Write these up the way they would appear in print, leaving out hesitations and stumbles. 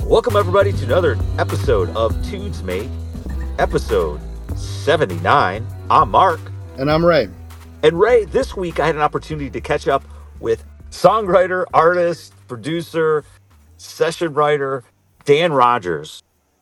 Welcome, everybody, to another episode of Tunes Mate, episode 79. I'm Mark. And I'm Ray. And Ray, this week I had an opportunity to catch up with songwriter, artist, producer, session writer, Dan Rogers.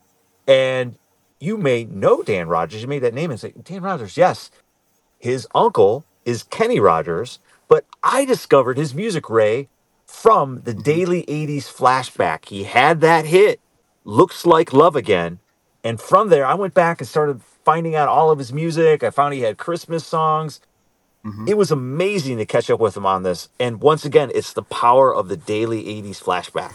And you may know Dan Rogers. You made that name and say, Dan Rogers, yes. His uncle is Kenny Rogers, but I discovered his music, Ray, from the Daily 80s flashback. He had that hit, Looks Like Love Again. And from there, I went back and started finding out all of his music. I found he had Christmas songs. It was amazing to catch up with him on this. And once again, it's the power of the Daily 80s flashback.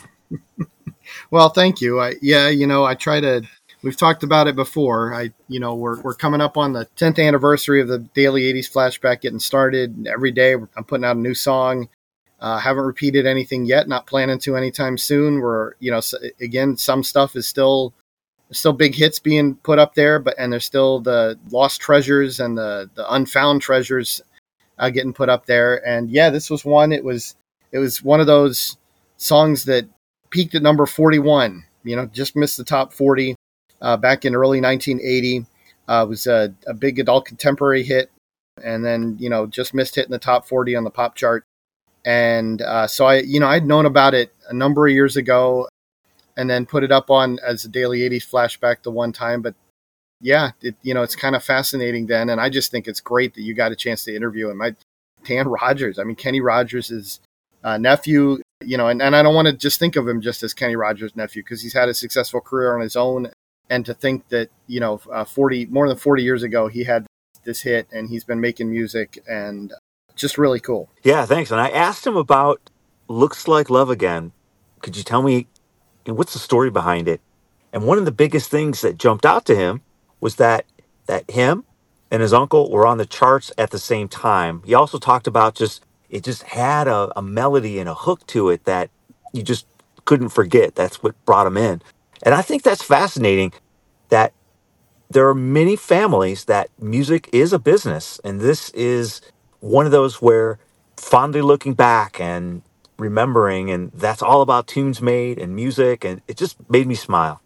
Well, thank you. I try to. We've talked about it before. We're coming up on the 10th anniversary of the Daily 80s flashback getting started. Every day I'm putting out a new song. Haven't repeated anything yet. Not planning to anytime soon. Again, some stuff is still big hits being put up there, and there's still the lost treasures and the unfound treasures getting put up there. And yeah, this was one. It was one of those songs that peaked at number 41. Just missed the top 40 back in early 1980. It was a big adult contemporary hit, and then just missed hitting the top 40 on the pop chart. And so I'd known about it a number of years ago, and then put it up on as a Daily 80s flashback the one time. But yeah, it's kind of fascinating then, and I just think it's great that you got a chance to interview him. Dan Rogers, Kenny Rogers' nephew, and I don't want to just think of him just as Kenny Rogers' nephew, because he's had a successful career on his own. And to think that, more than 40 years ago, he had this hit and he's been making music, and just really cool. Yeah, thanks. And I asked him about Looks Like Love Again. Could you tell me what's the story behind it? And one of the biggest things that jumped out to him was that him and his uncle were on the charts at the same time. He also talked about it just had a melody and a hook to it that you just couldn't forget. That's what brought him in. And I think that's fascinating that there are many families that music is a business. And this is one of those where fondly looking back and remembering, and that's all about tunes made and music. And it just made me smile.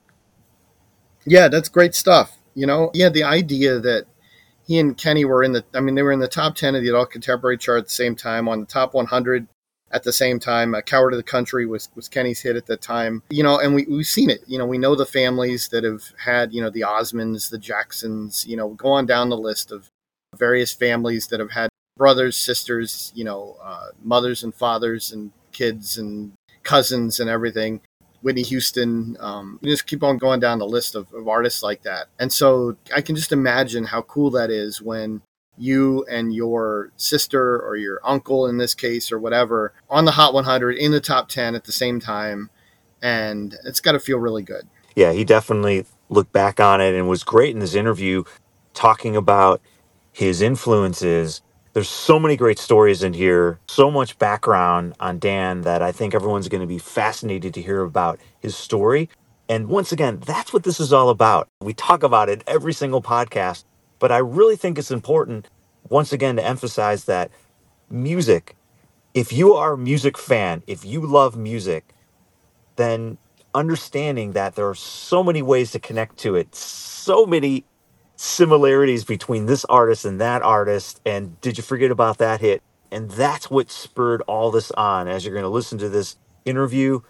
Yeah, that's great stuff. The idea that he and Kenny were they were in the top 10 of the adult contemporary chart at the same time, on the top 100 at the same time. Coward of the Country was Kenny's hit at that time. And we've seen it. We know the families that have had, the Osmonds, the Jacksons, go on down the list of various families that have had brothers, sisters, mothers and fathers and kids and cousins and everything. Whitney Houston, just keep on going down the list of artists like that. And so I can just imagine how cool that is when you and your sister or your uncle in this case or whatever on the Hot 100 in the top 10 at the same time. And it's got to feel really good. Yeah, he definitely looked back on it and was great in this interview talking about his influences. There's so many great stories in here, so much background on Dan that I think everyone's going to be fascinated to hear about his story. And once again, that's what this is all about. We talk about it every single podcast, but I really think it's important, once again, to emphasize that music, if you are a music fan, if you love music, then understanding that there are so many ways to connect to it, so many similarities between this artist and that artist, and did you forget about that hit? And that's what spurred all this on. As you're going to listen to this interview,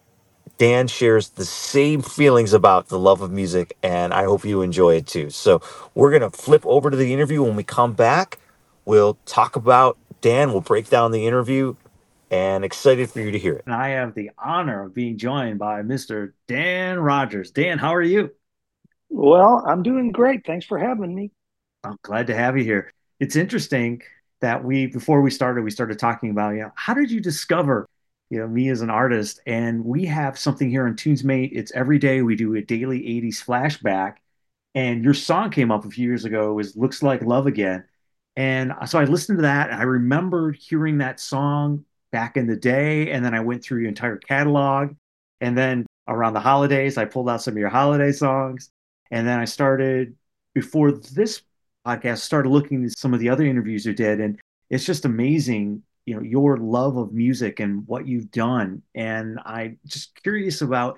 Dan shares the same feelings about the love of music, and I hope you enjoy it too. So we're going to flip over to the interview. When we come back, we'll talk about Dan, we'll break down the interview, and excited for you to hear it. And I have the honor of being joined by Mr. Dan Rogers. Dan, how are you? Well, I'm doing great. Thanks for having me. I'm glad to have you here. It's interesting that before we started talking about, how did you discover, me as an artist? And we have something here on TunesMate. It's every day we do a daily 80s flashback. And your song came up a few years ago. It was Looks Like Love Again. And so I listened to that, and I remember hearing that song back in the day. And then I went through your entire catalog. And then around the holidays, I pulled out some of your holiday songs. And then I started, before this podcast, started looking at some of the other interviews you did. And it's just amazing, your love of music and what you've done. And I'm just curious about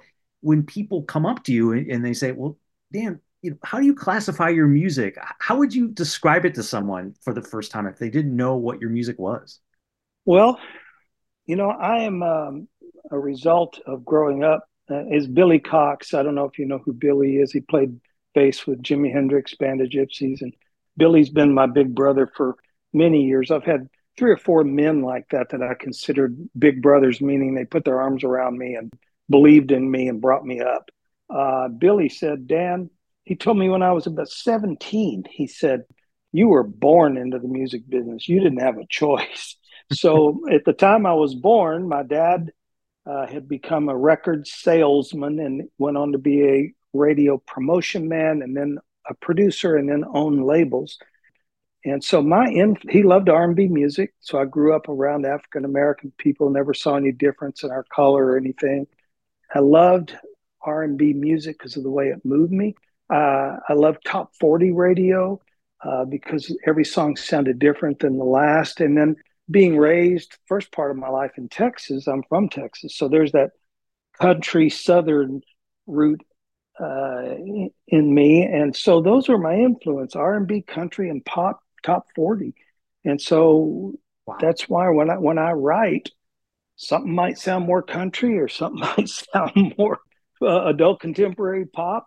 when people come up to you and they say, well, Dan, how do you classify your music? How would you describe it to someone for the first time if they didn't know what your music was? Well, I am a result of growing up is Billy Cox. I don't know if you know who Billy is. He played bass with Jimi Hendrix, Band of Gypsies, and Billy's been my big brother for many years. I've had three or four men like that I considered big brothers, meaning they put their arms around me and believed in me and brought me up. Billy said, Dan, he told me when I was about 17, he said, you were born into the music business. You didn't have a choice. So at the time I was born, my dad had become a record salesman and went on to be a radio promotion man and then a producer and then owned labels. And so he loved R&B music. So I grew up around African American people, never saw any difference in our color or anything. I loved R&B music because of the way it moved me. I loved top 40 radio because every song sounded different than the last. And then being raised first part of my life in Texas, I'm from Texas. So there's that country Southern root in me. And so those were my influence, R&B, country, and pop top 40. And so Wow. that's why when I write, something might sound more country or something might sound more adult contemporary pop.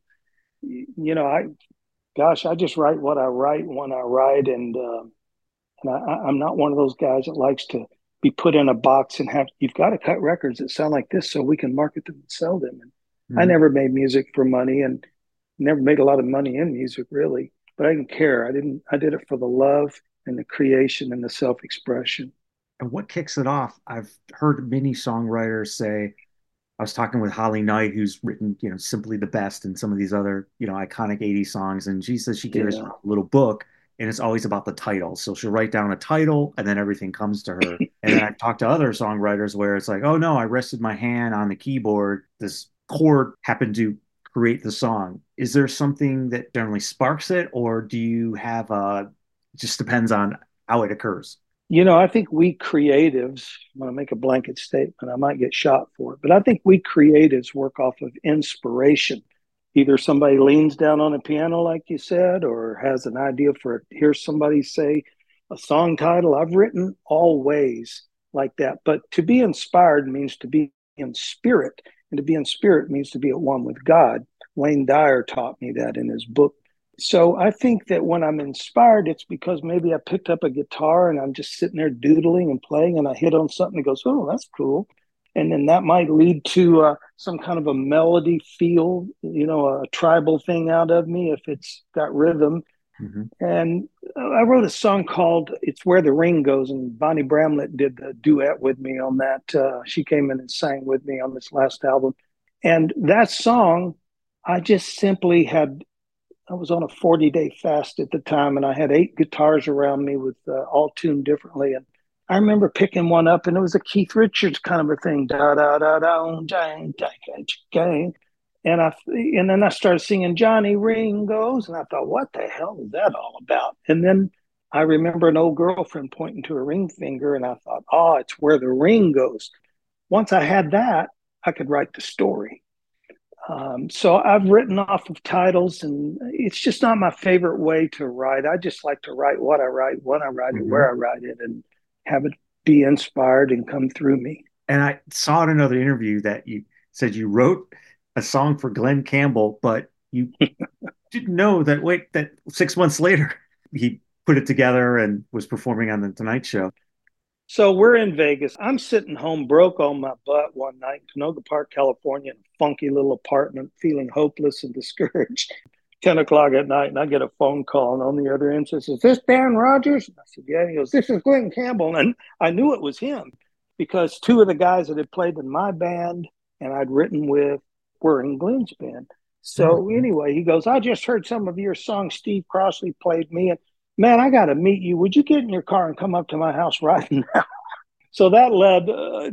I just write what I write when I write. And I'm not one of those guys that likes to be put in a box and you've got to cut records that sound like this so we can market them and sell them. And I never made music for money and never made a lot of money in music really, but I didn't care. I did it for the love and the creation and the self-expression. And what kicks it off? I've heard many songwriters say, I was talking with Holly Knight, who's written, Simply the Best and some of these other, iconic 80s songs. And she says she carries a little book and it's always about the title. So she'll write down a title and then everything comes to her. And then I've talked to other songwriters where it's like, oh no, I rested my hand on the keyboard. This chord happened to create the song. Is there something that generally sparks it, or do you have it just depends on how it occurs? I think we creatives, when I make a blanket statement, I might get shot for it, but I think we creatives work off of inspiration. Either somebody leans down on a piano, like you said, or has an idea here's somebody say a song title. I've written all ways like that. But to be inspired means to be in spirit. And to be in spirit means to be at one with God. Wayne Dyer taught me that in his book. So I think that when I'm inspired, it's because maybe I picked up a guitar and I'm just sitting there doodling and playing and I hit on something that goes, oh, that's cool. And then that might lead to some kind of a melody feel, a tribal thing out of me if it's got rhythm. Mm-hmm. And I wrote a song called It's Where the Ring Goes, and Bonnie Bramlett did the duet with me on that. She came in and sang with me on this last album. And that song, I just simply I was on a 40-day fast at the time, and I had 8 guitars around me with all tuned differently. And I remember picking one up, and it was a Keith Richards kind of a thing. Da da da da, dang, dang, dang. And then I started singing Johnny Ringo's, and I thought, what the hell is that all about? And then I remember an old girlfriend pointing to a ring finger, and I thought, oh, it's where the ring goes. Once I had that, I could write the story. So I've written off of titles, and it's just not my favorite way to write. I just like to write what I write, when I write it, where I write it, and have it be inspired and come through me. And I saw in another interview that you said you wrote a song for Glenn Campbell, but you didn't know that 6 months later he put it together and was performing on the Tonight Show. So we're in Vegas. I'm sitting home broke on my butt one night in Canoga Park, California, in a funky little apartment, feeling hopeless and discouraged. 10 o'clock at night, and I get a phone call, and on the other end says, is this Dan Rogers? And I said, yeah. He goes, this is Glenn Campbell. And I knew it was him because 2 of the guys that had played in my band and I'd written with were in Glenn's band. So anyway, he goes, I just heard some of your songs. Steve Crossley played me, and man, I got to meet you. Would you get in your car and come up to my house right now? So that led,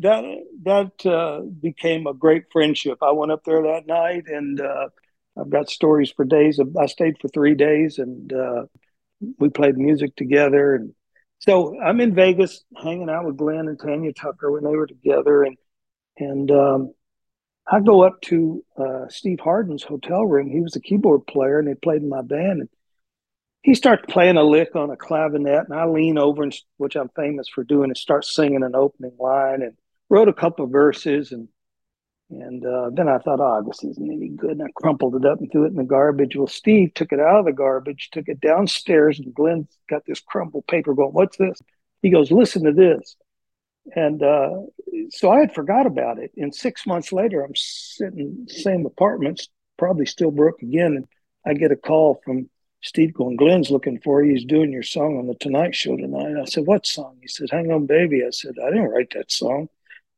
that became a great friendship. I went up there that night, and I've got stories for days. I stayed for 3 days, and we played music together. And so I'm in Vegas hanging out with Glenn and Tanya Tucker when they were together. And I go up to Steve Harden's hotel room. He was a keyboard player, and he played in my band. And he starts playing a lick on a clavinet, and I lean over, and which I'm famous for doing, and start singing an opening line, and wrote a couple of verses, and then I thought, oh, this isn't any good, and I crumpled it up and threw it in the garbage. Well, Steve took it out of the garbage, took it downstairs, and Glenn's got this crumpled paper going, what's this? He goes, listen to this. And so I had forgot about it. And 6 months later, I'm sitting in the same apartment, probably still broke again. And I get a call from Steve going, Glenn's looking for you. He's doing your song on the Tonight Show tonight. I said, what song? He said, Hang On Baby. I said, I didn't write that song.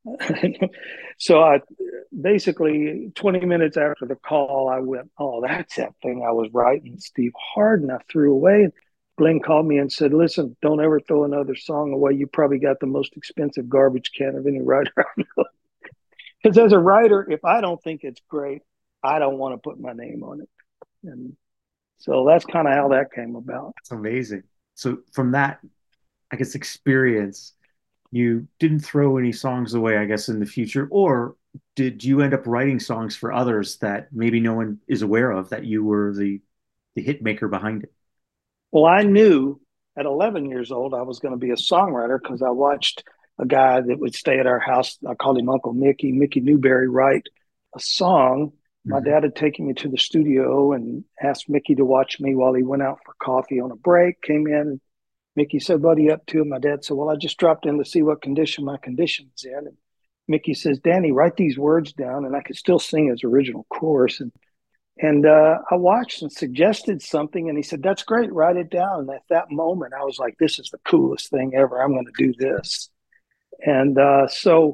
So I basically 20 minutes after the call, I went, oh, that's that thing I was writing. Steve Harden, I threw away. Glenn called me and said, listen, don't ever throw another song away. You probably got the most expensive garbage can of any writer I know. Because as a writer, if I don't think it's great, I don't want to put my name on it. And so that's kind of how that came about. That's amazing. So from that, I guess, experience, you didn't throw any songs away, I guess, in the future, or did you end up writing songs for others that maybe no one is aware of, that you were the hit maker behind it? Well, I knew at 11 years old I was going to be a songwriter because I watched a guy that would stay at our house. I called him Uncle Mickey, Mickey Newberry, write a song. My dad had taken me to the studio and asked Mickey to watch me while he went out for coffee on a break, came in. Mickey said, what are you up to? And my dad said, well, I just dropped in to see what condition my condition's in. And Mickey says, Danny, write these words down. And I could still sing his original chorus. And I watched and suggested something, and he said, that's great, write it down. And at that moment, I was like, this is the coolest thing ever. I'm going to do this. And so,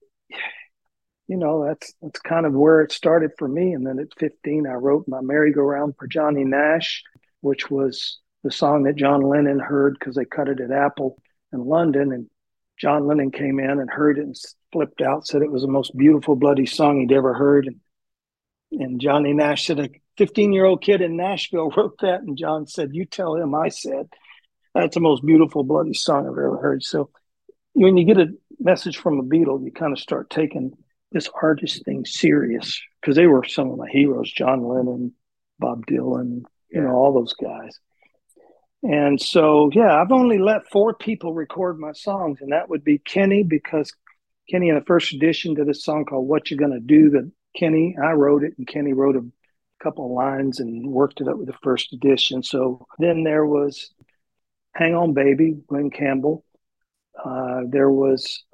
you know, that's kind of where it started for me. And then at 15, I wrote my merry-go-round for Johnny Nash, which was the song that John Lennon heard because they cut it at Apple in London. And John Lennon came in and heard it and flipped out, said it was the most beautiful, bloody song he'd ever heard. And Johnny Nash said, a 15-year-old kid in Nashville wrote that. And John said, you tell him I said, that's the most beautiful, bloody song I've ever heard. So when you get a message from a Beatle, you kind of start taking this artist thing serious because they were some of my heroes, John Lennon, Bob Dylan, you know, all those guys. And so, yeah, I've only let 4 people record my songs, and that would be Kenny, because Kenny in the first edition did a song called What You Gonna Do, that Kenny, I wrote it, and Kenny wrote a couple of lines and worked it up with the first edition. So then there was Hang On Baby, Glenn Campbell. There was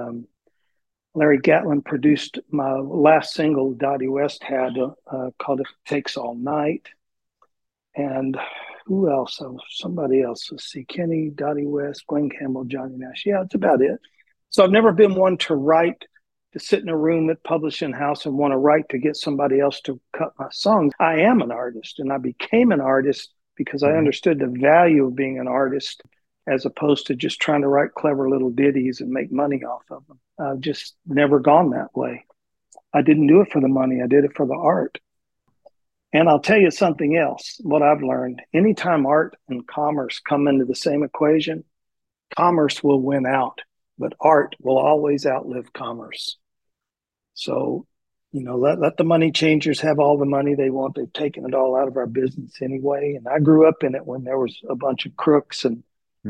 Larry Gatlin produced my last single Dottie West had called If It Takes All Night. And who else? Somebody else. Let's see, Kenny, Dottie West, Glenn Campbell, Johnny Nash. Yeah, that's about it. So I've never been one to write, to sit in a room at publishing house and want to write to get somebody else to cut my songs. I am an artist, and I became an artist because I understood the value of being an artist as opposed to just trying to write clever little ditties and make money off of them. I've just never gone that way. I didn't do it for the money. I did it for the art. And I'll tell you something else, what I've learned. Anytime art and commerce come into the same equation, commerce will win out, but art will always outlive commerce. So, you know, let the money changers have all the money they want. They've taken it all out of our business anyway. And I grew up in it when there was a bunch of crooks and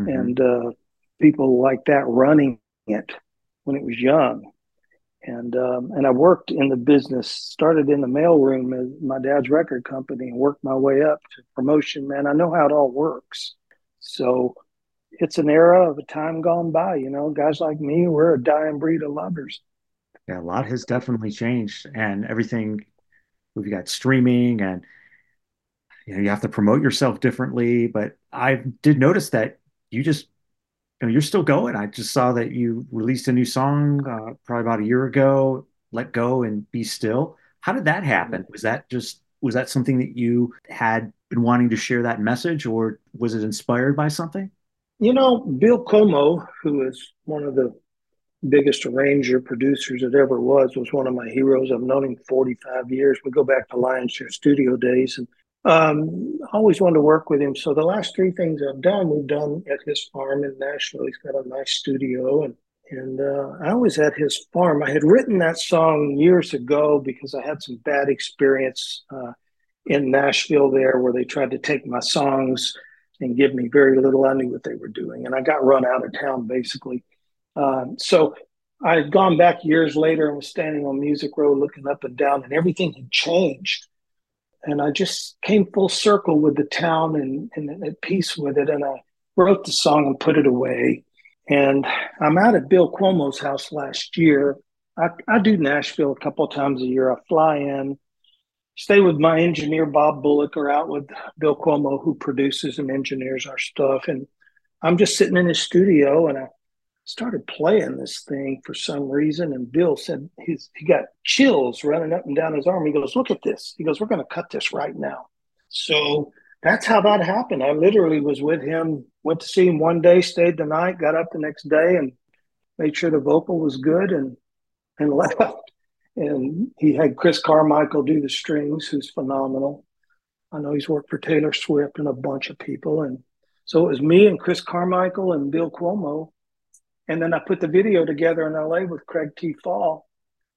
people like that running it when it was young. And I worked in the business, started in the mailroom at my dad's record company and worked my way up to promotion. Man, I know how it all works. So it's an era of a time gone by. You know, guys like me, we're a dying breed of lovers. Yeah, a lot has definitely changed, and everything. We've got streaming, and you have to promote yourself differently. But I did notice that you just, you're still going. I just saw that you released a new song probably about a year ago, Let Go and Be Still. How did that happen? Was that something that you had been wanting to share that message, or was it inspired by something? You know, Bill Como, who is one of the biggest arranger producers that ever was one of my heroes. I've known him 45 years. We go back to Lion Share Studio days, and always wanted to work with him. So the last 3 things I've done, we've done at his farm in Nashville. He's got a nice studio, and And I was at his farm. I had written that song years ago because I had some bad experience in Nashville there where they tried to take my songs and give me very little. I knew what they were doing. And I got run out of town basically. So I had gone back years later and was standing on Music Row looking up and down, and everything had changed. And I just came full circle with the town and at peace with it. And I wrote the song and put it away. And I'm out at Bill Cuomo's house last year. I do Nashville a couple of times a year. I fly in, stay with my engineer, Bob Bullock, or out with Bill Cuomo, who produces and engineers our stuff. And I'm just sitting in his studio and I started playing this thing for some reason. And Bill said he got chills running up and down his arm. He goes, "Look at this." He goes, "We're going to cut this right now." So that's how that happened. I literally was with him, went to see him one day, stayed the night, got up the next day and made sure the vocal was good and left. And he had Chris Carmichael do the strings, who's phenomenal. I know he's worked for Taylor Swift and a bunch of people. And so it was me and Chris Carmichael and Bill Cuomo. And then I put the video together in LA with Craig T. Fall.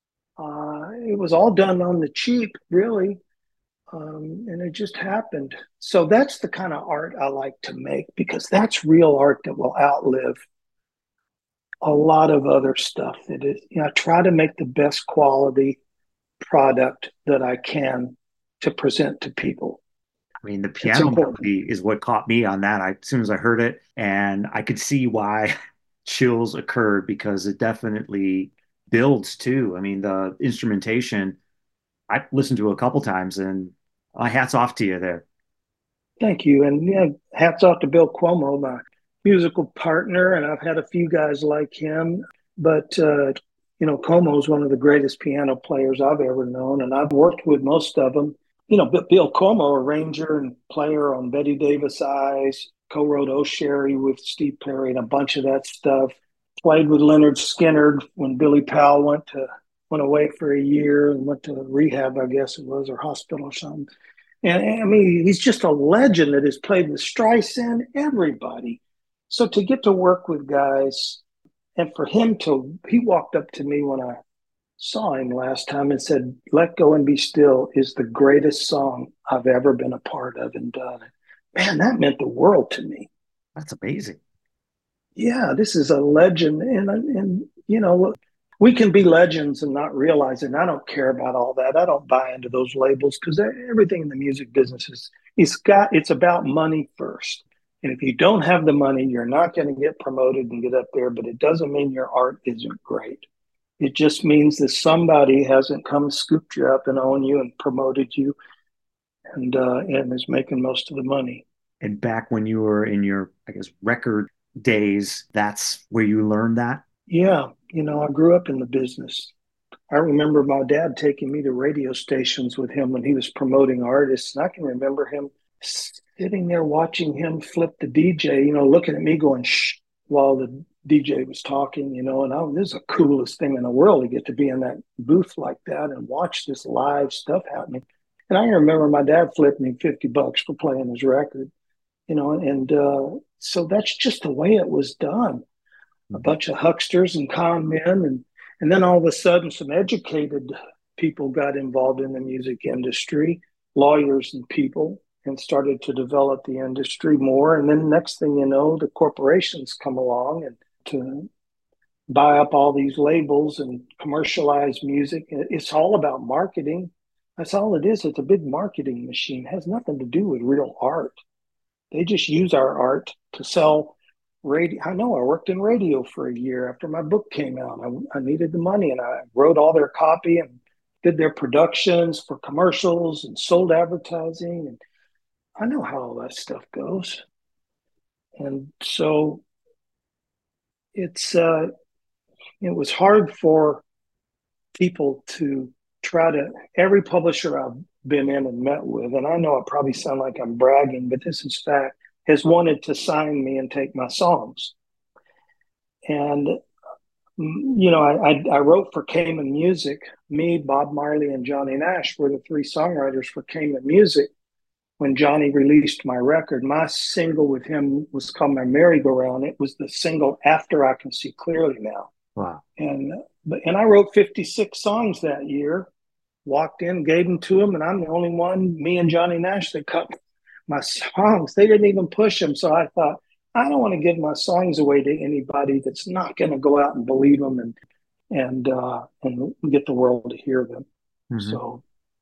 It was all done on the cheap, really. And it just happened. So that's the kind of art I like to make because that's real art that will outlive a lot of other stuff. That is, I try to make the best quality product that I can to present to people. I mean, the piano melody is what caught me on that. As soon as I heard it, and I could see why chills occurred because it definitely builds too. I mean, the instrumentation, I listened to it a couple times, and hats off to you there. Thank you. And hats off to Bill Cuomo, my musical partner. And I've had a few guys like him. But, Cuomo is one of the greatest piano players I've ever known. And I've worked with most of them. But Bill Cuomo, arranger and player on Betty Davis Eyes, co-wrote "Oh Sherry" with Steve Perry and a bunch of that stuff. Played with Leonard Skinner when Billy Powell went away for a year and went to rehab, I guess it was, or hospital or something. And I mean, he's just a legend that has played with Streisand, everybody. So to get to work with guys, and for him he walked up to me when I saw him last time and said, "Let Go and Be Still is the greatest song I've ever been a part of and done." Man, that meant the world to me. That's amazing. Yeah, this is a legend. And we can be legends and not realize it. And I don't care about all that. I don't buy into those labels because everything in the music business it's about money first. And if you don't have the money, you're not going to get promoted and get up there. But it doesn't mean your art isn't great. It just means that somebody hasn't come scooped you up and owned you and promoted you and is making most of the money. And back when you were in your, I guess, record days, that's where you learned that? Yeah. I grew up in the business. I remember my dad taking me to radio stations with him when he was promoting artists. And I can remember him sitting there watching him flip the DJ, looking at me going, "Shh," while the DJ was talking, and this is the coolest thing in the world to get to be in that booth like that and watch this live stuff happening. And I remember my dad flipped me $50 for playing his record, and so that's just the way it was done. A bunch of hucksters and con men. And then all of a sudden, some educated people got involved in the music industry, lawyers and people, and started to develop the industry more. And then next thing you know, the corporations come along and to buy up all these labels and commercialize music. It's all about marketing. That's all it is. It's a big marketing machine. It has nothing to do with real art. They just use our art to sell radio. I know I worked in radio for a year after my book came out. I needed the money and I wrote all their copy and did their productions for commercials and sold advertising. And I know how all that stuff goes. And so it was hard for people to every publisher I've been in and met with, and I know I probably sound like I'm bragging, but this is fact, has wanted to sign me and take my songs. And, I wrote for Cayman Music. Me, Bob Marley, and Johnny Nash were the three songwriters for Cayman Music. When Johnny released my record, my single with him was called My Merry-Go-Round. It was the single after I Can See Clearly Now. Wow. And I wrote 56 songs that year. Walked in, gave them to him, and I'm the only one, me and Johnny Nash, that cut my songs. They didn't even push them. So I thought, I don't want to give my songs away to anybody that's not going to go out and believe them and get the world to hear them. Mm-hmm. So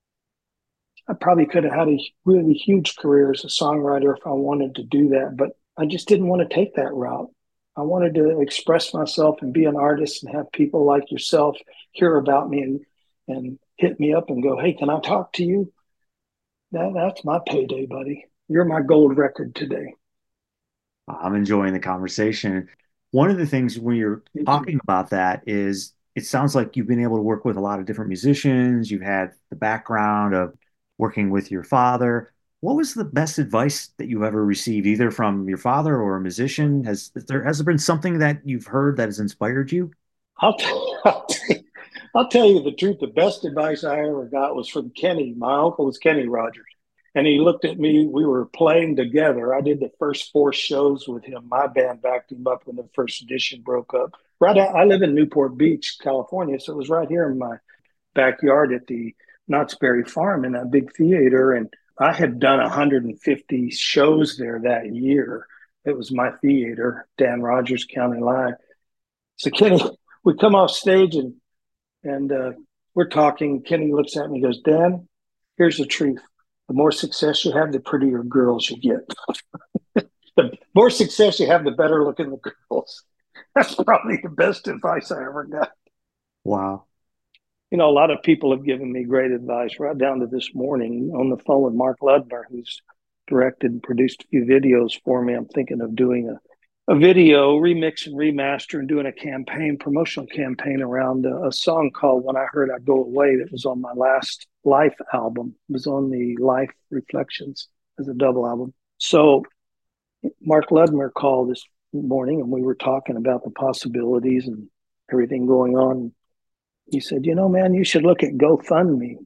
I probably could have had a really huge career as a songwriter if I wanted to do that, but I just didn't want to take that route. I wanted to express myself and be an artist and have people like yourself hear about me and hit me up and go, hey, can I talk to you? That's my payday, buddy. You're my gold record today. I'm enjoying the conversation. One of the things when you're talking about that is it sounds like you've been able to work with a lot of different musicians. You've had the background of working with your father. What was the best advice that you've ever received, either from your father or a musician? Has there been something that you've heard that has inspired you? I'll, t- I'll, t- I'll tell you the truth. The best advice I ever got was from Kenny. My uncle was Kenny Rogers. And he looked at me. We were playing together. I did the first 4 shows with him. My band backed him up when the first edition broke up. I live in Newport Beach, California. So it was right here in my backyard at the Knott's Berry Farm in that big theater. And I had done 150 shows there that year. It was my theater, Dan Rogers County Live. So Kenny, we come off stage and we're talking. Kenny looks at me and goes, Dan, here's the truth. The more success you have, the prettier girls you get. The more success you have, the better looking the girls. That's probably the best advice I ever got. Wow. A lot of people have given me great advice, right down to this morning on the phone with Mark Ludmer, who's directed and produced a few videos for me. I'm thinking of doing a video, remix and remaster, and doing a promotional campaign around a song called When I Heard I'd Go Away that was on my last Life album. It was on the Life Reflections as a double album. So Mark Ludmer called this morning and we were talking about the possibilities and everything going on. He said, man, you should look at GoFundMe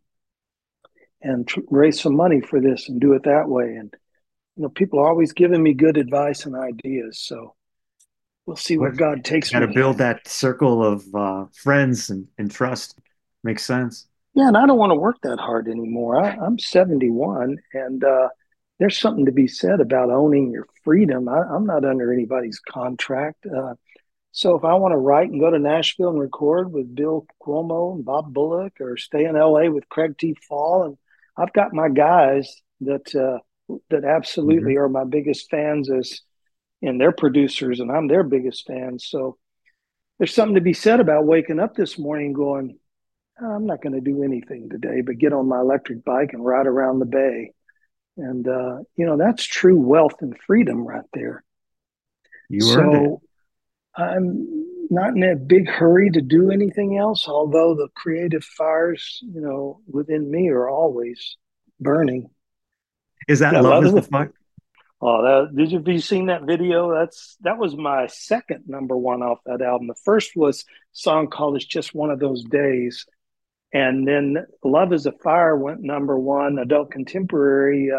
and raise some money for this and do it that way. And people are always giving me good advice and ideas. So we'll see where God takes Got to me. build that circle of friends and trust. Makes sense. Yeah, and I don't want to work that hard anymore. I'm 71, and there's something to be said about owning your freedom. I'm not under anybody's contract. So if I want to write and go to Nashville and record with Bill Cuomo and Bob Bullock, or stay in LA with Craig T. Fall, and I've got my guys that absolutely are my biggest fans and they're producers, and I'm their biggest fan. So there's something to be said about waking up this morning going, I'm not going to do anything today, but get on my electric bike and ride around the bay. And, that's true wealth and freedom right there. You earned it. I'm not in a big hurry to do anything else, although the creative fires, within me are always burning. Is that Love is the Fire? Oh, have you seen that video? That was my second number one off that album. The first was a song called It's Just One of Those Days. And then Love is a Fire went number one, adult contemporary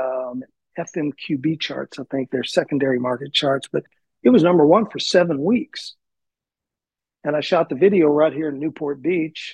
FMQB charts. I think they're secondary market charts, but it was number one for 7 weeks. And I shot the video right here in Newport Beach.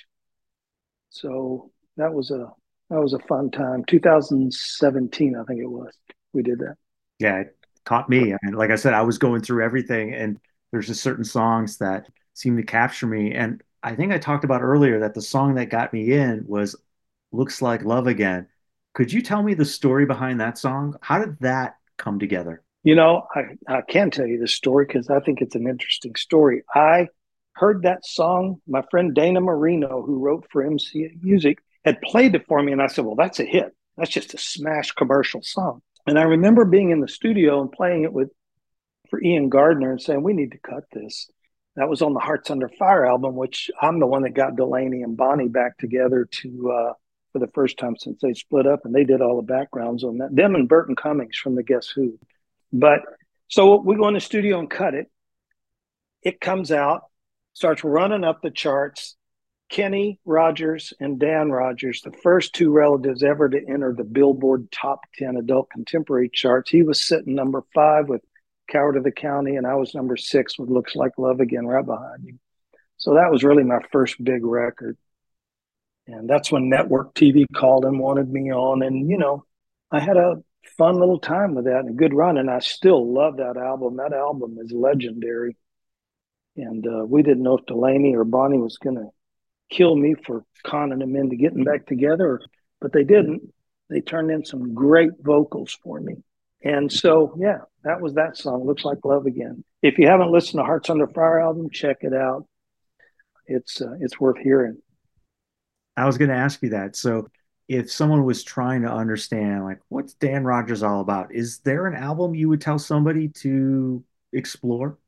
So that was a fun time. 2017, I think it was. We did that. Yeah, it caught me. I mean, like I said, I was going through everything, and there's just certain songs that seem to capture me. And I think I talked about earlier that the song that got me in was Looks Like Love Again. Could you tell me the story behind that song? How did that come together? I can tell you the story because I think it's an interesting story. I heard that song. My friend Dana Marino, who wrote for MC Music, had played it for me. And I said, well, that's a hit. That's just a smash commercial song. And I remember being in the studio and playing it for Ian Gardner and saying, we need to cut this. That was on the Hearts Under Fire album, which I'm the one that got Delaney and Bonnie back together for the first time since they split up, and they did all the backgrounds on that. Them and Burton Cummings from the Guess Who. But so we go in the studio and cut it. It comes out, starts running up the charts. Kenny Rogers and Dan Rogers, the first two relatives ever to enter the Billboard Top 10 Adult Contemporary charts. He was sitting number 5 with Coward of the County, and I was number 6 with Looks Like Love Again right behind him. So that was really my first big record. And that's when network TV called and wanted me on. And, I had a fun little time with that and a good run. And I still love that album. That album is legendary. And we didn't know if Delaney or Bonnie was going to kill me for conning them into getting back together, but they didn't. They turned in some great vocals for me. And so, yeah, that was that song, Looks Like Love Again. If you haven't listened to Hearts Under Fire album, check it out. It's worth hearing. I was going to ask you that. So, if someone was trying to understand, like, what's Dan Rogers all about, is there an album you would tell somebody to explore?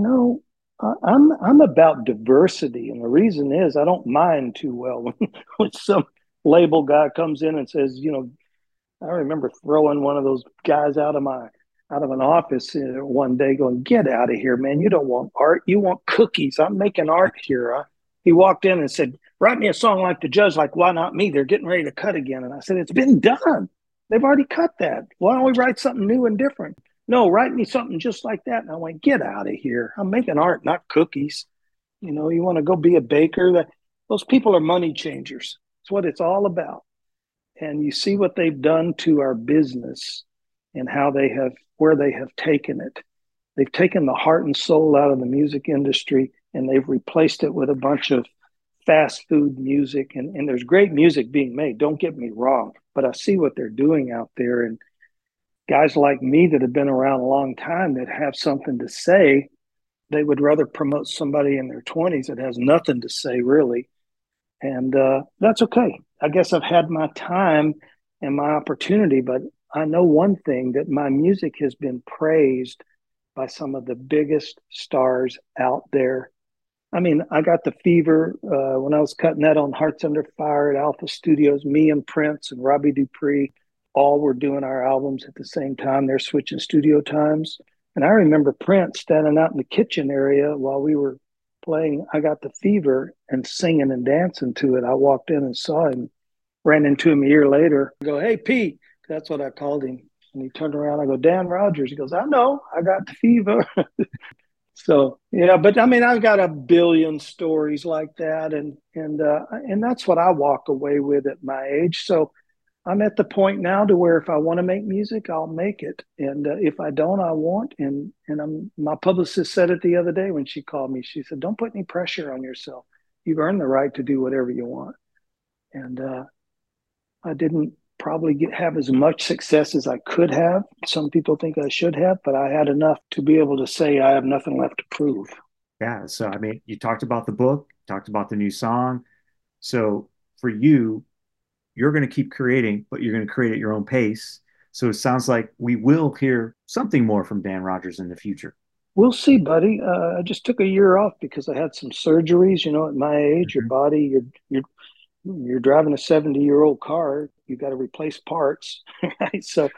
I'm about diversity, and the reason is I don't mind too well when some label guy comes in and says, I remember throwing one of those guys out of an office one day, going, "Get out of here, man! You don't want art, you want cookies. I'm making art here." He walked in and said, "Write me a song like the Judge." Like, why not me? They're getting ready to cut again, and I said, "It's been done. They've already cut that. Why don't we write something new and different?" "No, write me something just like that." And I went, "Get out of here! I'm making art, not cookies. You want to go be a baker? Those people are money changers. It's what it's all about." And you see what they've done to our business and where they have taken it. They've taken the heart and soul out of the music industry and they've replaced it with a bunch of fast food music. And there's great music being made, don't get me wrong, but I see what they're doing out there. And guys like me that have been around a long time that have something to say, they would rather promote somebody in their 20s that has nothing to say, really. And that's okay. I guess I've had my time and my opportunity, but I know one thing, that my music has been praised by some of the biggest stars out there. I mean, I got the fever when I was cutting that on Hearts Under Fire at Alpha Studios. Me and Prince and Robbie Dupree all were doing our albums at the same time. They're switching studio times. And I remember Prince standing out in the kitchen area while we were playing I Got the Fever and singing and dancing to it. I walked in and saw him, ran into him a year later. I go, "Hey, Pete." That's what I called him. And he turned around. I go, "Dan Rogers." He goes, "I know. I got the fever." So, yeah, but I mean, I've got a billion stories like that. And that's what I walk away with at my age. So I'm at the point now to where if I want to make music, I'll make it. And if I don't, I won't. My publicist said it the other day when she called me. She said, "Don't put any pressure on yourself. You've earned the right to do whatever you want." And I didn't probably have as much success as I could have. Some people think I should have, but I had enough to be able to say I have nothing left to prove. Yeah. So, I mean, you talked about the book, talked about the new song. So, for you, you're going to keep creating, but you're going to create at your own pace. So, it sounds like we will hear something more from Dan Rogers in the future. We'll see, buddy. I just took a year off because I had some surgeries. At my age, your Mhm. body, you're driving a 70-year-old car. You got to replace parts, right?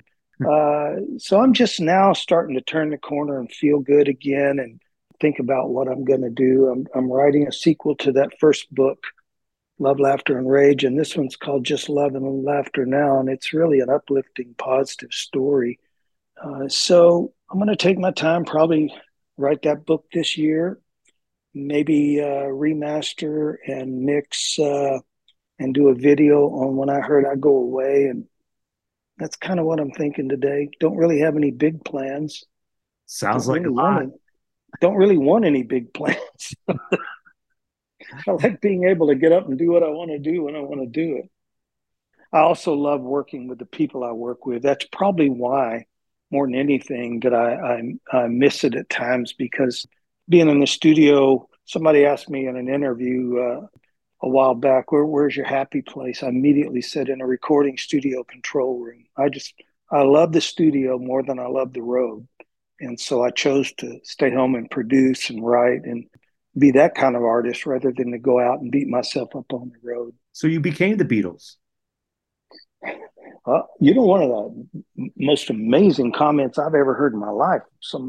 So I'm just now starting to turn the corner and feel good again, and think about what I'm going to do. I'm writing a sequel to that first book, Love, Laughter, and Rage, and this one's called Just Love and Laughter Now, and it's really an uplifting, positive story. So I'm going to take my time, probably write that book this year, maybe remaster and mix and do a video on When I Heard I Go Away. And that's kind of what I'm thinking today. Don't really have any big plans. Sounds Don't like really a lot. want any big plans. I like being able to get up and do what I want to do when I want to do it. I also love working with the people I work with. That's probably why, more than anything, that I miss it at times, because being in the studio, somebody asked me in an interview a while back, where's your happy place? I immediately said, in a recording studio control room. I love the studio more than I love the road. And so I chose to stay home and produce and write and be that kind of artist rather than to go out and beat myself up on the road. So, you became the Beatles. One of the most amazing comments I've ever heard in my life.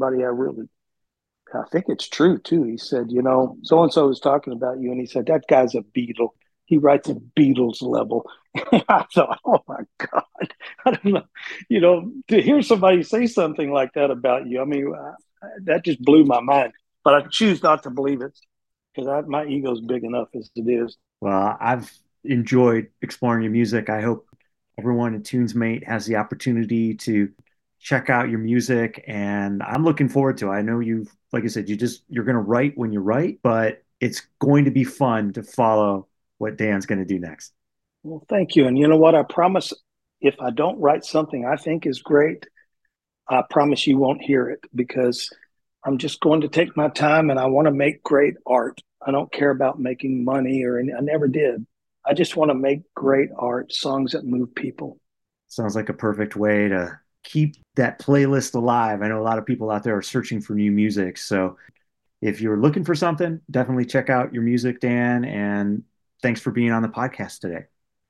I think it's true too. He said, so and so was talking about you, and he said, "That guy's a Beatle. He writes at Beatles level." I thought, oh my God, I don't know. To hear somebody say something like that about you, I mean, that just blew my mind. But I choose not to believe it. because my ego's big enough as it is. Well, I've enjoyed exploring your music. I hope everyone at TunesMate has the opportunity to check out your music, and I'm looking forward to it. I know you, like I said, you're going to write when you write, but it's going to be fun to follow what Dan's going to do next. Well, thank you. And you know what? I promise if I don't write something I think is great, I promise you won't hear it because I'm just going to take my time and I want to make great art. I don't care about making money or any, I never did. I just want to make great art, songs that move people. Sounds like a perfect way to keep that playlist alive. I know a lot of people out there are searching for new music. So if you're looking for something, definitely check out your music, Dan. And thanks for being on the podcast today.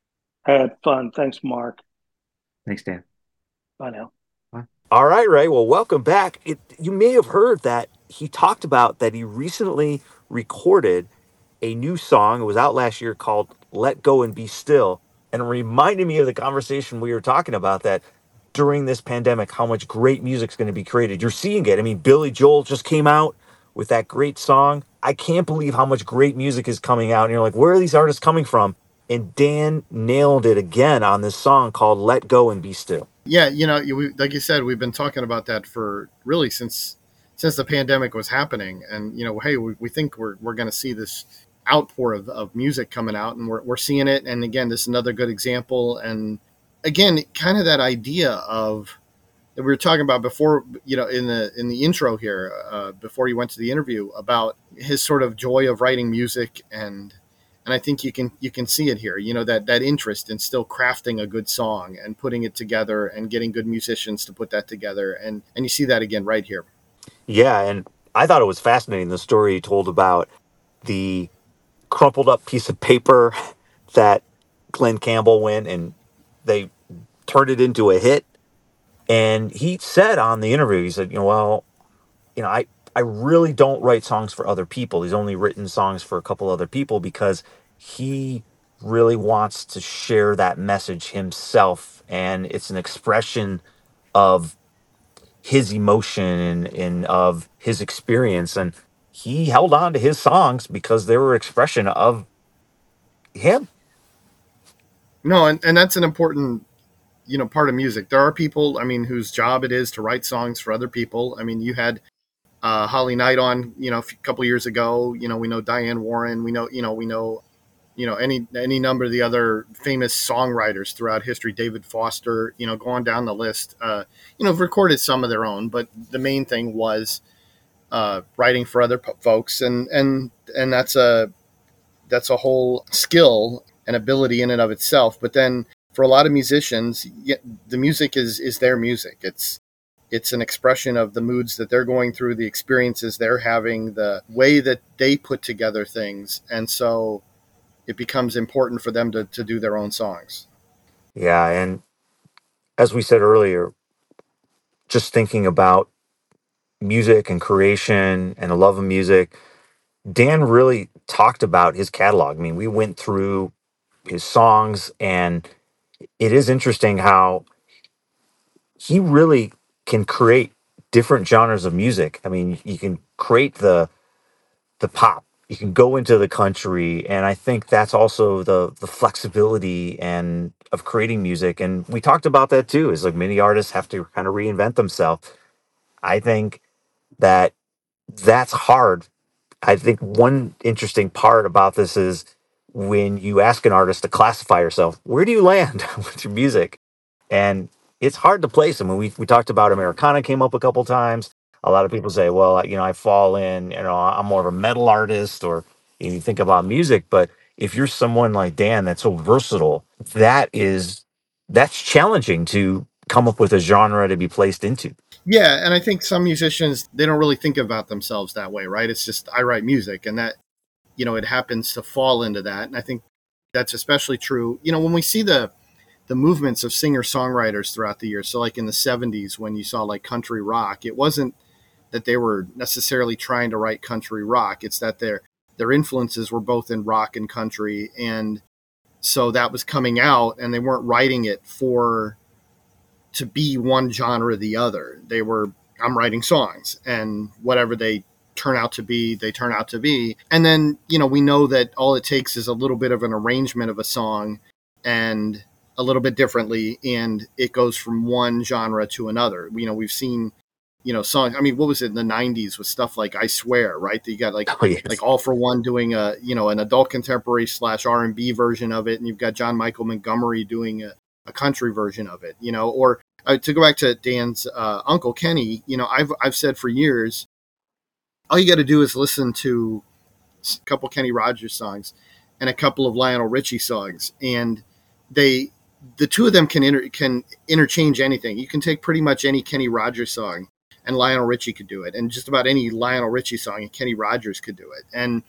I had fun. Thanks, Mark. Thanks, Dan. Bye now. Bye. All right, Ray. Well, welcome back. You may have heard that he talked about that he recently recorded a new song. It was out last year called Let Go and Be Still. And it reminded me of the conversation we were talking about that during this pandemic, how much great music's going to be created. You're seeing it. I mean, Billy Joel just came out with that great song. I can't believe how much great music is coming out. And you're like, where are these artists coming from? And Dan nailed it again on this song called Let Go and Be Still. Yeah, like you said, we've been talking about that for really since the pandemic was happening, and hey, we think we're going to see this outpour of music coming out, and we're seeing it. And again, this is another good example. And again, kind of that idea of that we were talking about before, in the intro here, before you went to the interview, about his sort of joy of writing music. And I think you can see it here, that interest in still crafting a good song and putting it together and getting good musicians to put that together. And you see that again right here. Yeah, and I thought it was fascinating the story he told about the crumpled up piece of paper that Glenn Campbell went and they turned it into a hit. And he said on the interview, he said, well, I really don't write songs for other people. He's only written songs for a couple other people because he really wants to share that message himself. And it's an expression of his emotion and of his experience. And he held on to his songs because they were expression of him. No, and that's an important part of music. There are people, whose job it is to write songs for other people. I mean, you had Holly Knight on, a couple years ago. We know Diane Warren. We know any number of the other famous songwriters throughout history. David Foster. Going down the list. Have recorded some of their own, but the main thing was writing for other folks, and that's a whole skill and ability in and of itself. But then for a lot of musicians, the music is their music. It's an expression of the moods that they're going through, the experiences they're having, the way that they put together things. And so it becomes important for them to do their own songs. Yeah. And as we said earlier, just thinking about music and creation and a love of music, Dan really talked about his catalog. I mean, we went through his songs, and it is interesting how he really can create different genres of music. I mean, you can create the pop, you can go into the country, and I think that's also the flexibility and of creating music. And we talked about that too. Is like many artists have to kind of reinvent themselves. I think that that's hard. I think one interesting part about this is when you ask an artist to classify yourself, where do you land with your music? And it's hard to place them. When we talked about Americana came up a couple times. A lot of people say, well, I fall in, I'm more of a metal artist, or you think about music. But if you're someone like Dan that's so versatile, that's challenging to come up with a genre to be placed into. Yeah, and I think some musicians, they don't really think about themselves that way, right? It's just I write music, and that it happens to fall into that. And I think that's especially true when we see the movements of singer songwriters throughout the years. So like in the 70s, when you saw like country rock, it wasn't that they were necessarily trying to write country rock. It's that their influences were both in rock and country. And so that was coming out, and they weren't writing it to be one genre or the other. I'm writing songs, and whatever they turn out to be, they turn out to be. And then, we know that all it takes is a little bit of an arrangement of a song and a little bit differently, and it goes from one genre to another. We've seen, songs. I mean, what was it in the 90s with stuff like I Swear, right? You got like All for One doing an adult contemporary / R&B version of it, and you've got John Michael Montgomery doing a country version of it, or to go back to Dan's Uncle Kenny, I've said for years, all you got to do is listen to a couple Kenny Rogers songs and a couple of Lionel Richie songs, and the two of them can interchange anything. You can take pretty much any Kenny Rogers song, and Lionel Richie could do it, and just about any Lionel Richie song, and Kenny Rogers could do it.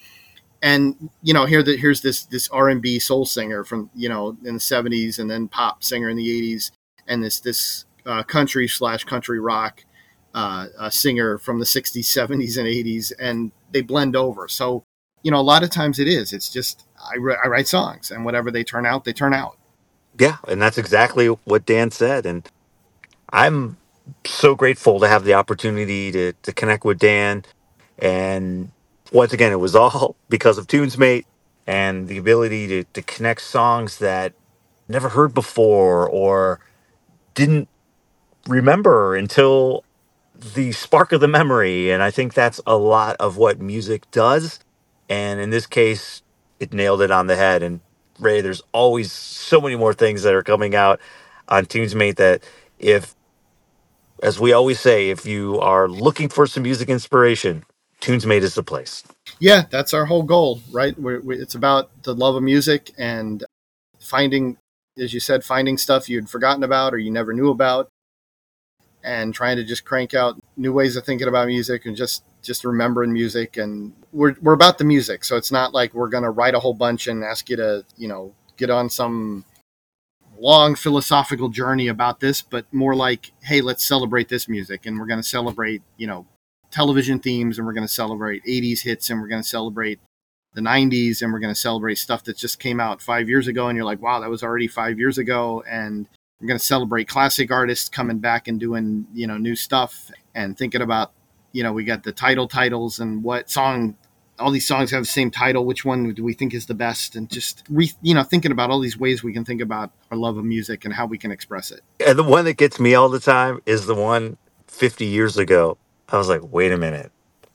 And here's this R&B soul singer from in the 70s, and then pop singer in the 80s, and this country / country rock singer from the 60s, 70s, and 80s, and they blend over. So a lot of times it's just I write songs, and whatever they turn out, they turn out. Yeah, and that's exactly what Dan said. And I'm so grateful to have the opportunity to connect with Dan. And once again, it was all because of TunesMate and the ability to connect songs that never heard before or didn't remember until the spark of the memory. And I think that's a lot of what music does. And in this case, it nailed it on the head. And Ray, there's always so many more things that are coming out on TunesMate that if, as we always say, if you are looking for some music inspiration, TunesMate is the place. Yeah, that's our whole goal, right? It's about the love of music and finding, as you said, finding stuff you'd forgotten about or you never knew about, and trying to just crank out new ways of thinking about music and just remembering music. And we're about the music, so it's not like we're going to write a whole bunch and ask you to get on some long philosophical journey about this, but more like, hey, let's celebrate this music, and we're going to celebrate television themes, and we're going to celebrate 80s hits, and we're going to celebrate the 90s, and we're going to celebrate stuff that just came out 5 years ago, and you're like, wow, that was already 5 years ago. And we're going to celebrate classic artists coming back and doing new stuff, and thinking about we got the titles and what song, all these songs have the same title, which one do we think is the best, and just thinking about all these ways we can think about our love of music and how we can express it. And the one that gets me all the time is the one 50 years ago. I was like, wait a minute.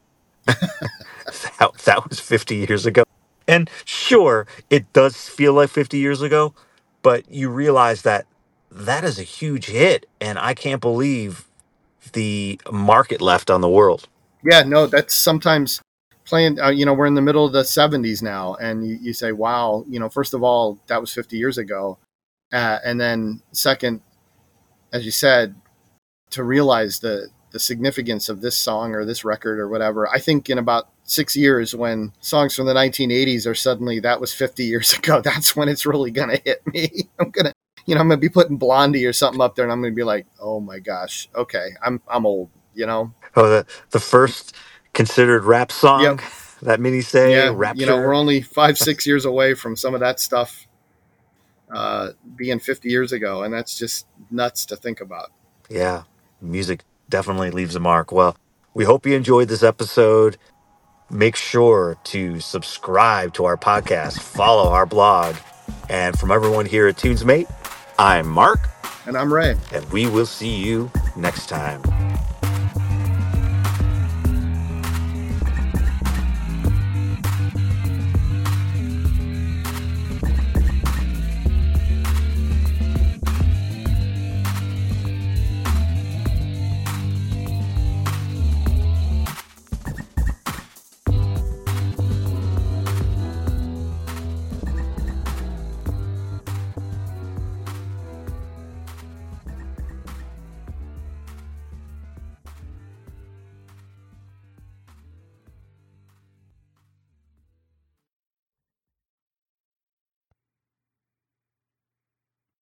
that was 50 years ago. And sure, it does feel like 50 years ago, but you realize that is a huge hit, and I can't believe the market left on the world. Yeah, no, that's sometimes playing, we're in the middle of the 70s now, and you say, wow, first of all, that was 50 years ago. And then second, as you said, to realize the significance of this song or this record or whatever. I think in about 6 years, when songs from the 1980s are suddenly, that was 50 years ago, that's when it's really going to hit me. I'm going to be putting Blondie or something up there, and I'm going to be like, oh my gosh, okay, I'm old, Oh, the first considered rap song, yep. That Mini Say, yeah, Rapture. We're only 5-6 years away from some of that stuff being 50 years ago, and that's just nuts to think about. Yeah, music definitely leaves a mark. Well, we hope you enjoyed this episode. Make sure to subscribe to our podcast, follow our blog, and from everyone here at TunesMate, I'm Mark. And I'm Ray. And we will see you next time.